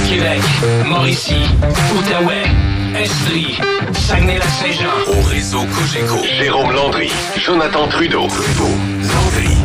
Québec, Mauricie, Outaouais, Estrie, Saguenay-Lac-Saint-Jean. Au réseau Cogeco. Jérôme Landry, Jonathan Trudeau. Landry.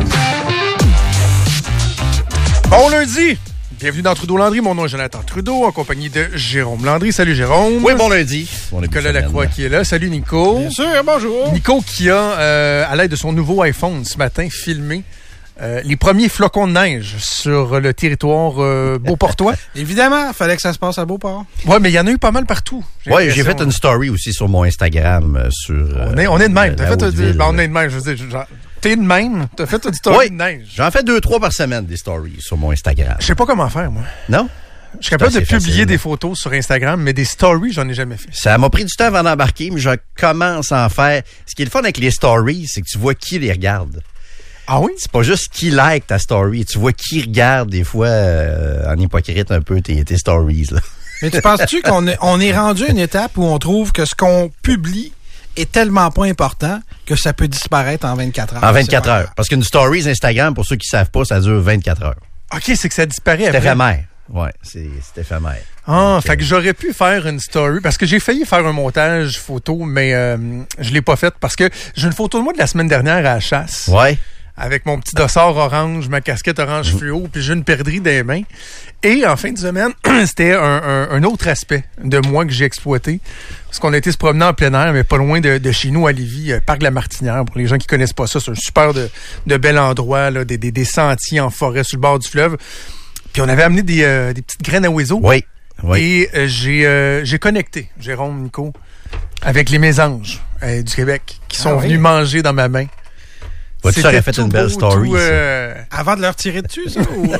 Bon lundi! Bienvenue dans Trudeau-Landry. Mon nom est Jonathan Trudeau, en compagnie de Jérôme Landry. Salut Jérôme. Oui, bon lundi. Nicolas Lacroix qui est là. Salut Nico. Bien sûr, bonjour. Nico qui a, à l'aide de son nouveau iPhone ce matin, filmé les premiers flocons de neige sur le territoire beauportois. Évidemment, il fallait que ça se passe à Beauport. Oui, mais il y en a eu pas mal partout. Oui, j'ai fait une story aussi sur mon Instagram sur on est de même. T'as fait on est de même, je veux dire, genre, t'es de même. T'as fait une story de neige. J'en fais 2-3 par semaine des stories sur mon Instagram. Je sais pas comment faire, moi. Non? Je suis capable de publier des photos sur Instagram, mais des stories, j'en ai jamais fait. Ça m'a pris du temps avant d'embarquer, mais je commence à en faire. Ce qui est le fun avec les stories, c'est que tu vois qui les regarde. Ah oui? C'est pas juste qui like ta story. Tu vois qui regarde des fois en hypocrite un peu tes stories. Là. Mais tu penses-tu qu'on est rendu à une étape où on trouve que ce qu'on publie est tellement pas important que ça peut disparaître en 24 heures? En 24 heures. Parce qu'une story Instagram, pour ceux qui savent pas, ça dure 24 heures. OK, c'est que ça disparaît C'est après. éphémère. Oui, c'est éphémère. Ah, fait que j'aurais pu faire une story, parce que j'ai failli faire un montage photo, mais je l'ai pas fait, parce que j'ai une photo de moi de la semaine dernière à la chasse. Ouais. Avec mon petit dossard orange, ma casquette orange fluo, puis j'ai une perdrix dans les mains. Et en fin de semaine, c'était un autre aspect de moi que j'ai exploité. Parce qu'on a été se promener en plein air, mais pas loin de chez nous à Lévis, Parc de la Martinière. Pour les gens qui connaissent pas ça, c'est un super de bel endroit, là, des sentiers en forêt sur le bord du fleuve. Puis on avait amené des petites graines à oiseaux. Oui. Et j'ai connecté, Jérôme, Nico, avec les mésanges du Québec qui sont venus manger dans ma main. Tu aurais fait une belle story. Avant de leur tirer dessus, ça? Ou...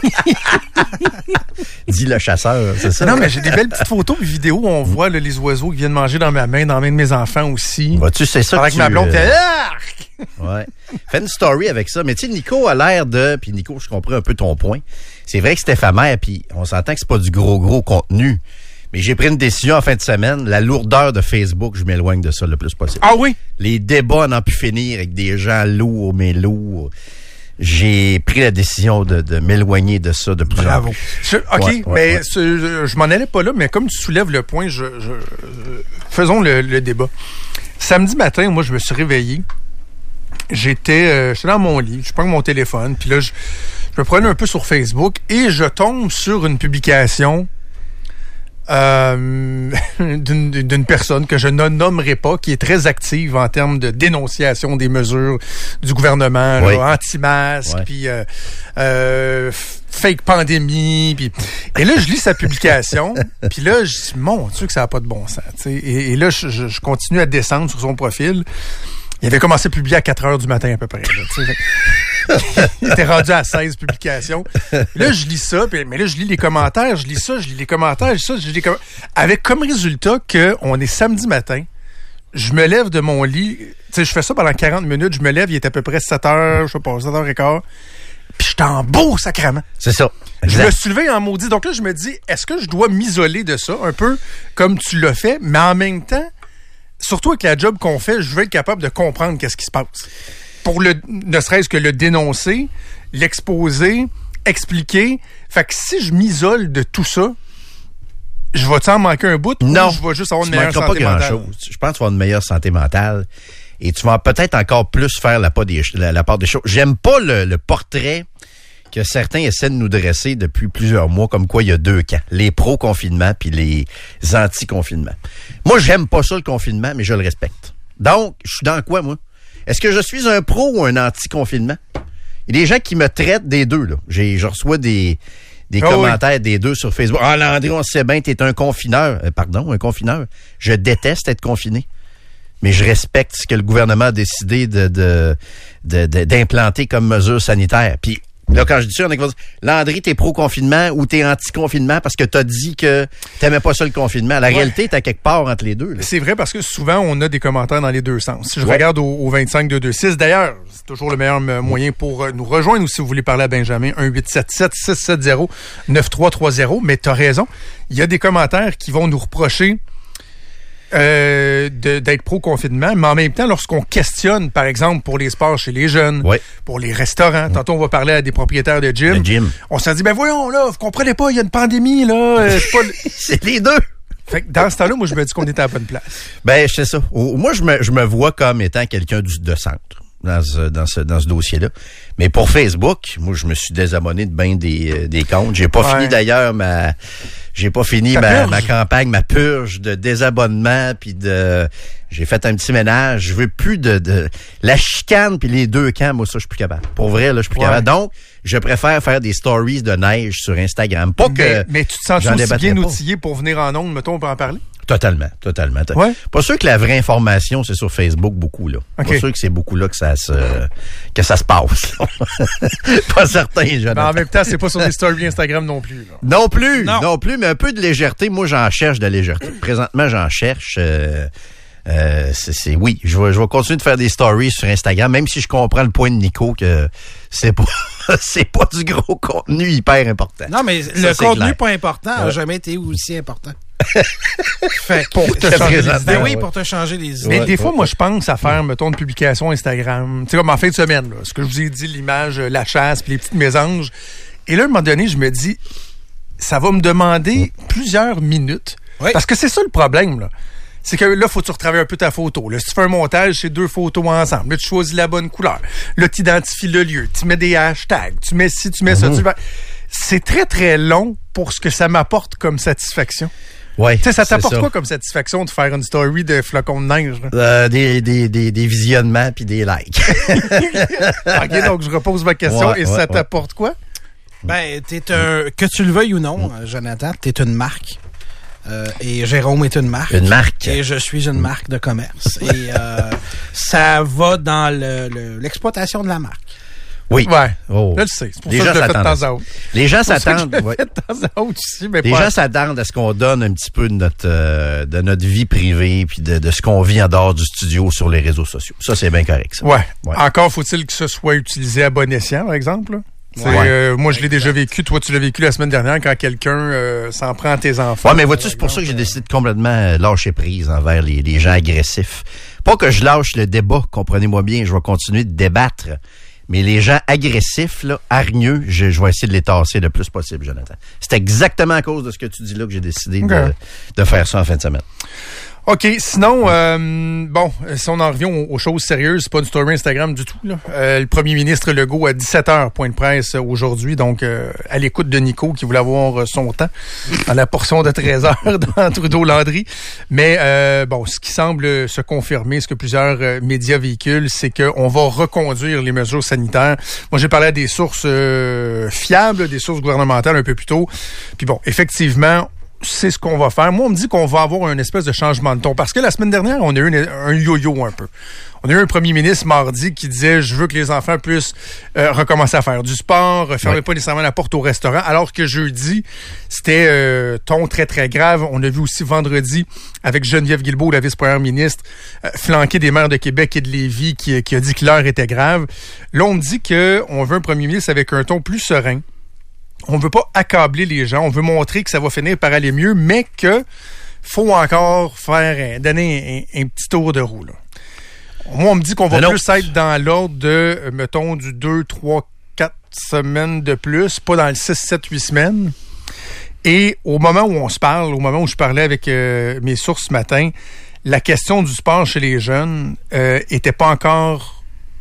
Dis le chasseur, c'est ça? Non, mais j'ai des belles petites photos et vidéos où on voit là, les oiseaux qui viennent manger dans ma main, dans la main de mes enfants aussi. Tu sais ça. Avec ma blonde, ouais. Fais une story avec ça. Mais tu sais, Nico a l'air de... Puis Nico, je comprends un peu ton point. C'est vrai que c'est éphémère, puis on s'entend que c'est pas du gros contenu. Mais j'ai pris une décision en fin de semaine. La lourdeur de Facebook, je m'éloigne de ça le plus possible. Ah oui? Les débats n'en pu finir avec des gens lourds, mais lourds. J'ai pris la décision de m'éloigner de ça de plus en plus. OK, mais je m'en allais pas là, mais comme tu soulèves le point, faisons le débat. Samedi matin, moi, je me suis réveillé. J'étais dans mon lit, je prends mon téléphone, puis là, je me prenais un peu sur Facebook et je tombe sur une publication d'une personne que je ne nommerai pas, qui est très active en termes de dénonciation des mesures du gouvernement, là, anti-masque, puis fake pandémie. Puis... Et là, je lis sa publication, puis là, je dis, mon Dieu, que ça n'a pas de bon sens. Et là, je continue à descendre sur son profil. Il avait commencé à publier à 4 heures du matin à peu près. Là, il était rendu à 16 publications. Là, je lis ça, mais là, je lis les commentaires, je lis les commentaires, avec comme résultat qu'on est samedi matin, je me lève de mon lit, je fais ça pendant 40 minutes, je me lève, il est à peu près 7 heures, je sais pas, 7h15, puis je suis en beau sacrament. C'est ça. Exact. Je me suis levé en maudit. Donc là, je me dis, est-ce que je dois m'isoler de ça, un peu comme tu l'as fait, mais en même temps, surtout avec la job qu'on fait, je veux être capable de comprendre qu'est-ce qui se passe. Pour ne serait-ce que le dénoncer, l'exposer, expliquer. Fait que si je m'isole de tout ça, je vais-tu en manquer un bout? Non. Ou je vais juste avoir une meilleure santé mentale? Pas grand-chose. Je pense que tu vas avoir une meilleure santé mentale et tu vas peut-être encore plus faire la part des choses. J'aime pas le portrait que certains essaient de nous dresser depuis plusieurs mois, comme quoi il y a deux camps. Les pro-confinement puis les anti-confinement. Moi, j'aime pas ça, le confinement, mais je le respecte. Donc, je suis dans quoi, moi? Est-ce que je suis un pro ou un anti-confinement? Il y a des gens qui me traitent des deux, là. Je reçois des commentaires des deux sur Facebook. Ah, Landry, on sait bien, t'es un confineur. Pardon, un confineur. Je déteste être confiné. Mais je respecte ce que le gouvernement a décidé d'implanter comme mesure sanitaire. Puis, là, quand je dis ça, on est comme Landry, t'es pro-confinement ou t'es anti-confinement parce que t'as dit que t'aimais pas ça le confinement. La réalité, t'es à quelque part entre les deux. Là. C'est vrai parce que souvent, on a des commentaires dans les deux sens. Si je regarde au 25-226, d'ailleurs, c'est toujours le meilleur moyen pour nous rejoindre ou si vous voulez parler à Benjamin, 1-877-670-9330. Mais t'as raison, il y a des commentaires qui vont nous reprocher d'être pro-confinement, mais en même temps, lorsqu'on questionne, par exemple, pour les sports chez les jeunes, pour les restaurants, tantôt on va parler à des propriétaires de gym, on s'est dit, ben voyons, là, vous comprenez pas, il y a une pandémie, là. C'est les deux. Fait que dans ce temps-là, moi, je me dis qu'on est à la bonne place. Ben, c'est ça. Moi, je me vois comme étant quelqu'un de centre dans ce dossier-là. Mais pour Facebook, moi, je me suis désabonné de bien des comptes. J'ai pas fini d'ailleurs ma campagne, ma purge de désabonnement, puis j'ai fait un petit ménage. Je veux plus de la chicane puis les deux camps. Moi, ça, je suis plus capable. Pour vrai, là, je suis plus capable. Donc, je préfère faire des stories de neige sur Instagram. Mais tu te sens aussi bien outillé pour venir en ondes, mettons, on peut en parler? Totalement. Ouais. Pas sûr que la vraie information, c'est sur Facebook beaucoup, là. Okay. Pas sûr que c'est beaucoup là que ça se passe. Pas certain, Jonathan. Mais en même temps, c'est pas sur les stories Instagram non plus. Là. Non plus, mais un peu de légèreté. Moi, j'en cherche de légèreté. Présentement, j'en cherche. Oui, je vais continuer de faire des stories sur Instagram, même si je comprends le point de Nico que c'est pas du gros contenu hyper important. Non, mais le contenu pas important n'a jamais été aussi important. Fait pour te changer les idées. Oui, pour te changer les idées. Mais des fois, moi, je pense à faire, mettons, une publication Instagram. Tu sais, comme en fin de semaine, là, ce que je vous ai dit, l'image, la chasse, puis les petites mésanges. Et là, à un moment donné, je me dis, ça va me demander plusieurs minutes. Oui. Parce que c'est ça le problème, là. C'est que là, faut que tu retravailles un peu ta photo. Là, si tu fais un montage, c'est 2 photos ensemble. Là, tu choisis la bonne couleur. Là, tu identifies le lieu. Tu mets des hashtags. Tu mets ci, tu mets ça. C'est très, très long pour ce que ça m'apporte comme satisfaction. Ouais, tu sais, ça t'apporte quoi comme satisfaction de faire une story de flocons de neige? Des visionnements puis des likes. OK, donc je repose ma question. Ça t'apporte quoi? Ben, que tu le veuilles ou non, Jonathan, t'es une marque. Et Jérôme est une marque. Une marque. Et je suis une marque de commerce. Et ça va dans l'exploitation de la marque. Oui. Ouais. Oh. Je le sais. C'est pour ça que je le fais de temps à autre. Les gens s'attendent. Je le fais de temps à autre aussi, mais les gens s'attendent à ce qu'on donne un petit peu de notre vie privée puis de ce qu'on vit en dehors du studio sur les réseaux sociaux. Ça, c'est bien correct, ça. Ouais. Encore faut-il que ce soit utilisé à bon escient, par exemple, là? Moi, je l'ai déjà vécu. Toi, tu l'as vécu la semaine dernière quand quelqu'un s'en prend à tes enfants. Ouais, mais vois-tu, c'est pour ça que j'ai décidé de complètement lâcher prise envers les gens agressifs. Pas que je lâche le débat, comprenez-moi bien, je vais continuer de débattre. Mais les gens agressifs, là, hargneux, je vais essayer de les tasser le plus possible, Jonathan. C'est exactement à cause de ce que tu dis là que j'ai décidé de faire ça en fin de semaine. OK. Sinon, si on en revient aux choses sérieuses, c'est pas une story Instagram du tout, là. Le premier ministre Legault à 17h, point de presse aujourd'hui, donc à l'écoute de Nico qui voulait avoir son temps à la portion de 13h dans Trudeau-Landry. Mais ce qui semble se confirmer, ce que plusieurs médias véhiculent, c'est qu'on va reconduire les mesures sanitaires. Moi, j'ai parlé à des sources fiables, des sources gouvernementales un peu plus tôt. Puis bon, effectivement, c'est ce qu'on va faire. Moi, on me dit qu'on va avoir un espèce de changement de ton. Parce que la semaine dernière, on a eu un yo-yo un peu. On a eu un premier ministre mardi qui disait « Je veux que les enfants puissent recommencer à faire du sport, fermez pas nécessairement la porte au restaurant. » Alors que jeudi, c'était ton très, très grave. On a vu aussi vendredi, avec Geneviève Guilbeault, la vice-première ministre, flanquer des maires de Québec et de Lévis qui a dit que l'heure était grave. Là, on me dit qu'on veut un premier ministre avec un ton plus serein. On veut pas accabler les gens. On veut montrer que ça va finir par aller mieux, mais que faut encore donner un petit tour de roue, là. Moi, on me dit qu'on va plus être dans l'ordre de, mettons, du 2, 3, 4 semaines de plus, pas dans le 6, 7, 8 semaines. Et au moment où on se parle, au moment où je parlais avec mes sources ce matin, la question du sport chez les jeunes était pas encore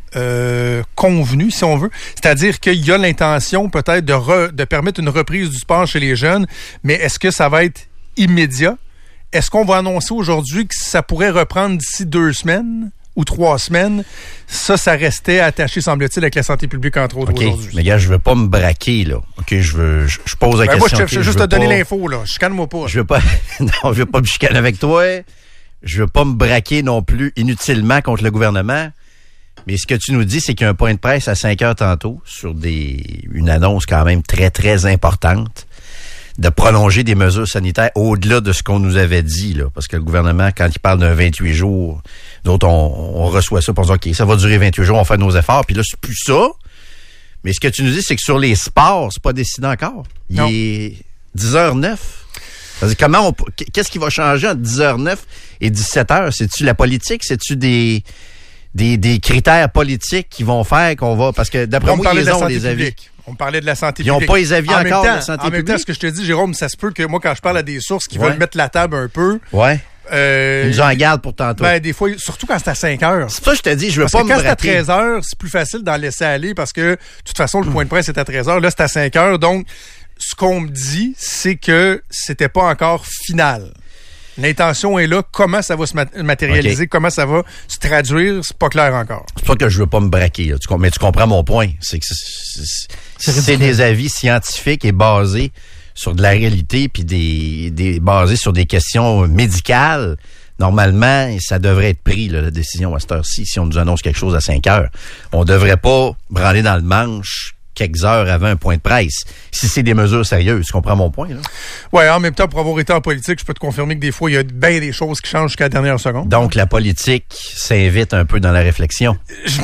convenu, si on veut. C'est-à-dire qu'il y a l'intention peut-être de permettre une reprise du sport chez les jeunes, mais est-ce que ça va être immédiat? Est-ce qu'on va annoncer aujourd'hui que ça pourrait reprendre d'ici 2 semaines ou 3 semaines? Ça restait attaché, semble-t-il, avec la santé publique, entre autres, aujourd'hui. Mais gars, je veux pas me braquer, là. OK, je pose la question. Moi, je veux juste te donner l'info, là. Chicane-moi pas. Je veux pas... Non, je veux pas me chicaner avec toi. Je veux pas me braquer non plus inutilement contre le gouvernement. Mais ce que tu nous dis, c'est qu'il y a un point de presse à 5h tantôt sur une annonce quand même très, très importante de prolonger des mesures sanitaires au-delà de ce qu'on nous avait dit, là. Parce que le gouvernement, quand il parle d'un 28 jours, d'autres, on reçoit ça pour dire, OK, ça va durer 28 jours, on fait nos efforts. Puis là, c'est plus ça. Mais ce que tu nous dis, c'est que sur les sports, c'est pas décidé encore. Il est 10h09. C'est-à-dire, qu'est-ce qui va changer entre 10h09 et 17h? C'est-tu la politique? C'est-tu des critères politiques qui vont faire qu'on va... Parce que d'après moi, ils ont les avis. On parlait de la santé publique. Ils n'ont pas les avis encore de la santé publique. En même temps, ce que je te dis, Jérôme, ça se peut que moi, quand je parle à des sources qui veulent mettre la table un peu... Ouais. Ils nous en gardent pour tantôt. Ben, des fois, surtout quand c'est à 5 heures. C'est ça que je te dis, je veux pas me braquer. Quand c'est à 13 heures, c'est plus facile d'en laisser aller parce que, de toute façon, le point de presse est à 13 heures. Là, c'est à 5 heures. Donc, ce qu'on me dit, c'est que c'était pas encore final. L'intention est là. Comment ça va se matérialiser? Comment ça va se traduire? C'est pas clair encore. C'est pas que je veux pas me braquer, là. Mais tu comprends mon point. C'est que c'est des avis scientifiques et basés sur de la réalité puis basés sur des questions médicales. Normalement, ça devrait être pris, là, la décision à cette heure-ci. Si on nous annonce quelque chose à 5 heures, on devrait pas branler dans le manche quelques heures avant un point de presse. Si c'est des mesures sérieuses, tu comprends mon point, là? Ouais, en même temps, pour avoir été en politique, je peux te confirmer que des fois, il y a bien des choses qui changent jusqu'à la dernière seconde. Donc, la politique s'invite un peu dans la réflexion.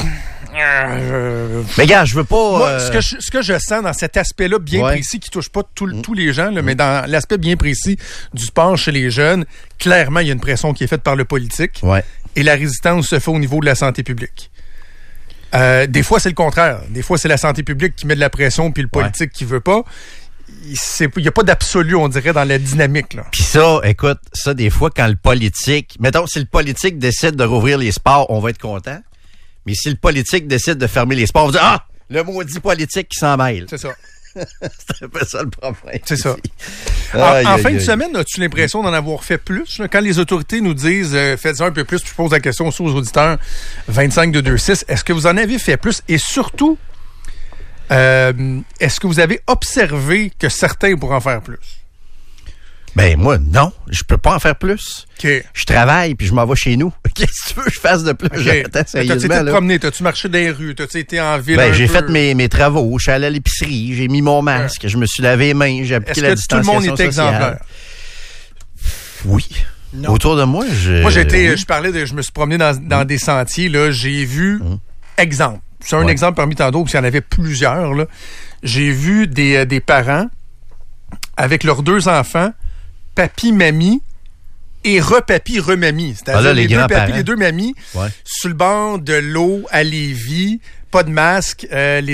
Mais gars, je veux pas... Moi, ce que je sens dans cet aspect-là bien précis, qui touche pas tous les gens, là, mais dans l'aspect bien précis du sport chez les jeunes, clairement, il y a une pression qui est faite par le politique. Ouais. Et la résistance se fait au niveau de la santé publique. Des fois, c'est le contraire. Des fois, c'est la santé publique qui met de la pression puis le politique qui veut pas. Il n'y a pas d'absolu, on dirait, dans la dynamique, là. Puis ça, écoute, ça, des fois, quand le politique... Mettons, si le politique décide de rouvrir les sports, on va être content. Mais si le politique décide de fermer les sports, on va dire « Ah! Le maudit politique qui s'en mêle. » C'est ça. C'est un peu ça le problème. C'est ça. En fin de semaine, as-tu l'impression d'en avoir fait plus? Quand les autorités nous disent faites-en un peu plus, puis je pose la question aussi aux auditeurs 25-226, est-ce que vous en avez fait plus? Et surtout, est-ce que vous avez observé que certains pourraient en faire plus? Ben moi, non. Je peux pas en faire plus. Okay. Je travaille, puis je m'en vais chez nous. Qu'est-ce que tu veux que je fasse de plus? Okay. T'as-tu été te promener? T'as-tu marché dans les rues? T'as-tu été en ville? Ben, j'ai fait mes travaux. Je suis allé à l'épicerie. J'ai mis mon masque. Je me suis lavé les mains. J'ai appliqué la distanciation sociale. Est-ce que tout le monde était exemplaire? Oui. Non. Autour de moi, je me suis promené dans des sentiers, là. J'ai vu, exemple. C'est un exemple parmi tant d'autres, parce qu'il y en avait plusieurs, là. J'ai vu des parents avec leurs 2 enfants, papi, mamie, et repapi, remamie. C'est-à-dire les 2 papis, les 2 mamies, sur le bord de l'eau à Lévis, pas de masque.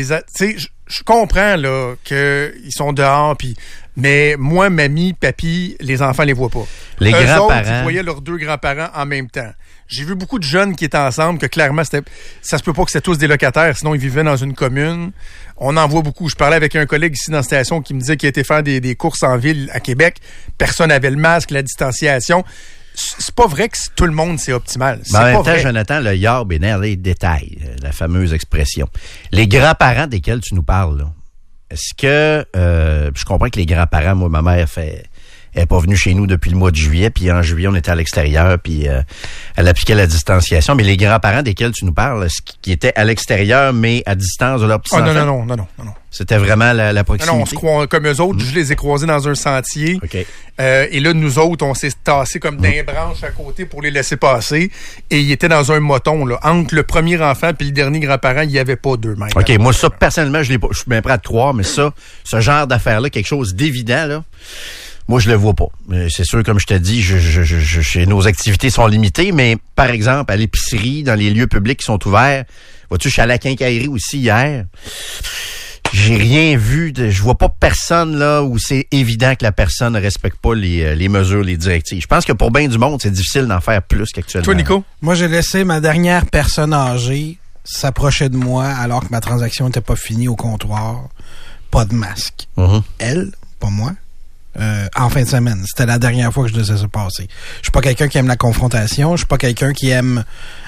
Je comprends là qu'ils sont dehors, mais moi, mamie, papi, les enfants les voient pas. Les grands-parents. Ils voyaient leurs 2 grands-parents en même temps. J'ai vu beaucoup de jeunes qui étaient ensemble, que clairement, ça se peut pas que c'était tous des locataires, sinon ils vivaient dans une commune. On en voit beaucoup. Je parlais avec un collègue ici dans la station qui me disait qu'il était faire des courses en ville à Québec. Personne n'avait le masque, la distanciation. C'est pas vrai que tout le monde, c'est optimal. Mais en même temps, Jonathan, le yarb est dans les détails, la fameuse expression. Les grands-parents desquels tu nous parles, là, est-ce que... je comprends que les grands-parents, moi, ma mère elle n'est pas venue chez nous depuis le mois de juillet, puis en juillet, on était à l'extérieur, puis elle appliquait la distanciation. Mais les grands-parents desquels tu nous parles, qui étaient à l'extérieur, mais à distance de leurs petits-enfants? Non. C'était vraiment la proximité? Non, on se croit comme eux autres. Je les ai croisés dans un sentier. Okay. Et là, nous autres, on s'est tassés comme des branches à côté pour les laisser passer. Et ils étaient dans un moton, là. Entre le premier enfant et le dernier grand-parent, il n'y avait pas 2 mètres. OK, moi, ça, personnellement, je suis bien prêt à te croire, mais ça, ce genre d'affaire-là, quelque chose d'évident, là, moi, je le vois pas. C'est sûr, comme je te dis, nos activités sont limitées, mais par exemple, à l'épicerie, dans les lieux publics qui sont ouverts, vois-tu, je suis allé à la quincaillerie aussi hier. J'ai rien vu. Je vois pas personne là où c'est évident que la personne ne respecte pas les mesures, les directives. Je pense que pour bien du monde, c'est difficile d'en faire plus qu'actuellement. Toi, Nico? Moi, j'ai laissé ma dernière personne âgée s'approcher de moi alors que ma transaction n'était pas finie au comptoir. Pas de masque. Elle, pas moi. En fin de semaine. C'était la dernière fois que je laissais ça passer. Je suis pas quelqu'un qui aime la confrontation. Je suis pas quelqu'un qui aime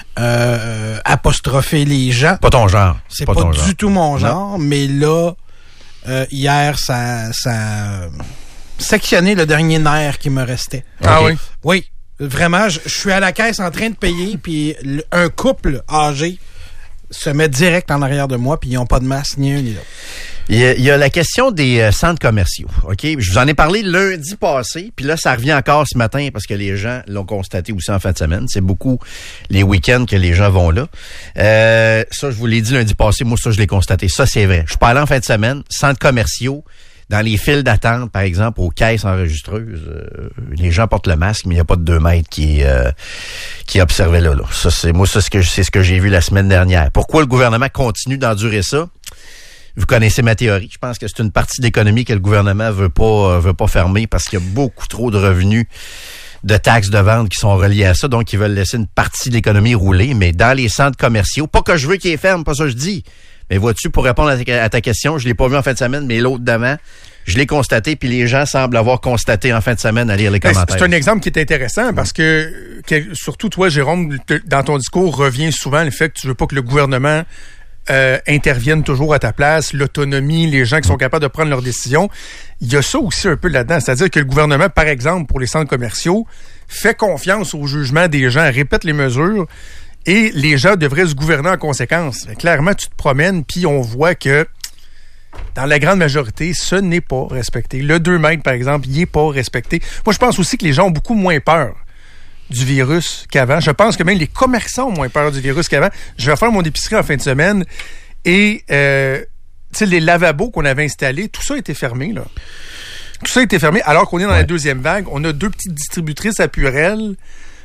apostropher les gens. Pas ton genre. C'est pas du tout mon genre. Mais là, hier, ça sectionné le dernier nerf qui me restait. Ah oui? Oui. Vraiment, je suis à la caisse en train de payer, puis un couple âgé se met direct en arrière de moi, puis ils n'ont pas de masque, ni un ni l'autre. Il y a la question des centres commerciaux. OK? Je vous en ai parlé lundi passé, puis là, ça revient encore ce matin parce que les gens l'ont constaté aussi en fin de semaine. C'est beaucoup les week-ends que les gens vont là. Ça, je vous l'ai dit lundi passé. Moi, ça, je l'ai constaté. Ça, c'est vrai. Je suis pas allé en fin de semaine. Centres commerciaux, Dans les files d'attente, par exemple, aux caisses enregistreuses, les gens portent le masque, mais il n'y a pas de 2 mètres qui est observé là. Ça, c'est ce que j'ai vu la semaine dernière. Pourquoi le gouvernement continue d'endurer ça? Vous connaissez ma théorie. Je pense que c'est une partie de l'économie que le gouvernement veut pas fermer parce qu'il y a beaucoup trop de revenus de taxes de vente qui sont reliées à ça. Donc, ils veulent laisser une partie de l'économie rouler. Mais dans les centres commerciaux, pas que je veux qu'ils les ferment, pas ça que je dis. Mais vois-tu, pour répondre à ta question, je l'ai pas vu en fin de semaine, mais l'autre d'avant, je l'ai constaté, puis les gens semblent avoir constaté en fin de semaine à lire les commentaires. C'est un exemple qui est intéressant parce que surtout toi, Jérôme, dans ton discours, revient souvent le fait que tu veux pas que le gouvernement intervienne toujours à ta place, l'autonomie, les gens qui sont capables de prendre leurs décisions. Il y a ça aussi un peu là-dedans. C'est-à-dire que le gouvernement, par exemple, pour les centres commerciaux, fait confiance au jugement des gens, répète les mesures, et les gens devraient se gouverner en conséquence. Clairement, tu te promènes, puis on voit que dans la grande majorité, ce n'est pas respecté. Le 2 mètres, par exemple, il n'est pas respecté. Moi, je pense aussi que les gens ont beaucoup moins peur du virus qu'avant. Je pense que même les commerçants ont moins peur du virus qu'avant. Je vais faire mon épicerie en fin de semaine et les lavabos qu'on avait installés, tout ça a été fermé, là. Tout ça a été fermé alors qu'on est dans la deuxième vague. On a 2 petites distributrices à Purel.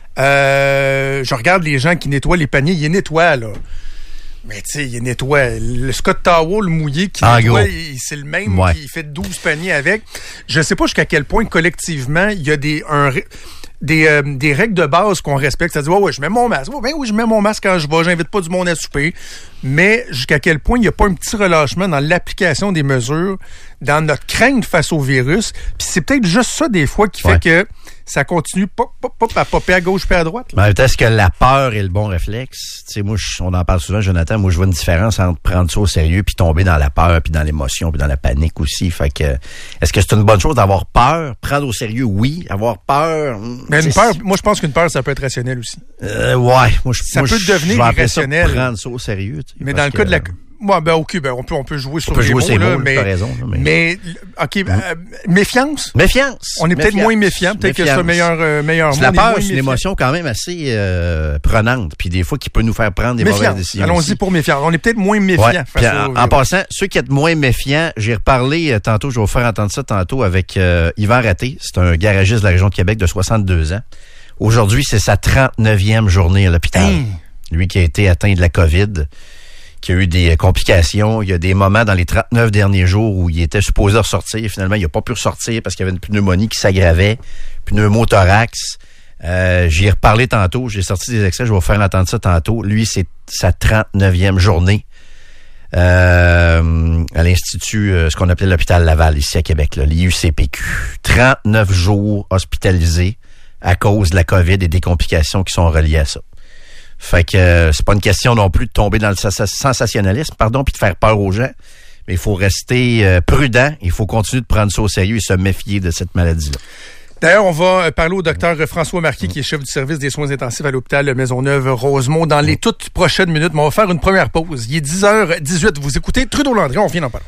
Je regarde les gens qui nettoient les paniers. Ils les nettoient, là. Mais tu sais, il nettoie. Le Scott Towel mouillé qui nettoie, c'est le même qui fait 12 paniers avec. Je sais pas jusqu'à quel point collectivement il y a des règles de base qu'on respecte. C'est-à-dire, ouais, je mets mon masque. Ouais, oui, je mets mon masque quand je vais. J'invite pas du monde à souper. Mais jusqu'à quel point il n'y a pas un petit relâchement dans l'application des mesures, dans notre crainte face au virus. Puis c'est peut-être juste ça, des fois, qui fait que ça continue à popper à gauche puis à droite. Mais est-ce que la peur est le bon réflexe? Tu sais, moi, on en parle souvent, Jonathan. Moi, je vois une différence entre prendre ça au sérieux puis tomber dans la peur puis dans l'émotion puis dans la panique aussi. Fait que, est-ce que c'est une bonne chose d'avoir peur? Prendre au sérieux, oui. Avoir peur... Mais une peur, moi, je pense qu'une peur, ça peut être rationnel aussi. Ça peut devenir irrationnel. Ça prendre ça au sérieux. Mais dans le cas de la... on peut jouer sur les mots, là, mais t'as raison. Méfiance. Méfiance. On est peut-être moins méfiant, peut-être que c'est un meilleur mot. La peur, c'est une émotion quand même assez prenante, puis des fois qui peut nous faire prendre des mauvaises décisions. Allons-y pour méfiance. On est peut-être moins méfiant. En passant, ceux qui êtes moins méfiants, j'ai reparlé tantôt, je vais vous faire entendre ça tantôt avec Yvan Raté. C'est un garagiste de la région de Québec de 62 ans. Aujourd'hui, c'est sa 39e journée à l'hôpital. Lui qui a été atteint de la COVID, qui a eu des complications. Il y a des moments dans les 39 derniers jours où il était supposé ressortir. Finalement, il n'a pas pu ressortir parce qu'il y avait une pneumonie qui s'aggravait, pneumothorax. J'y ai reparlé tantôt. J'ai sorti des extraits. Je vais vous faire entendre ça tantôt. Lui, c'est sa 39e journée à l'Institut, ce qu'on appelait l'hôpital Laval, ici à Québec, l'IUCPQ. 39 jours hospitalisés à cause de la COVID et des complications qui sont reliées à ça. Fait que c'est pas une question non plus de tomber dans le sensationnalisme, puis de faire peur aux gens. Mais il faut rester prudent. Il faut continuer de prendre ça au sérieux et se méfier de cette maladie-là. D'ailleurs, on va parler au docteur François Marquis, qui est chef du service des soins intensifs à l'hôpital Maisonneuve-Rosemont dans les toutes prochaines minutes. Mais on va faire une première pause. Il est 10h18. Vous écoutez Trudeau-Landry. On vient d'en parler.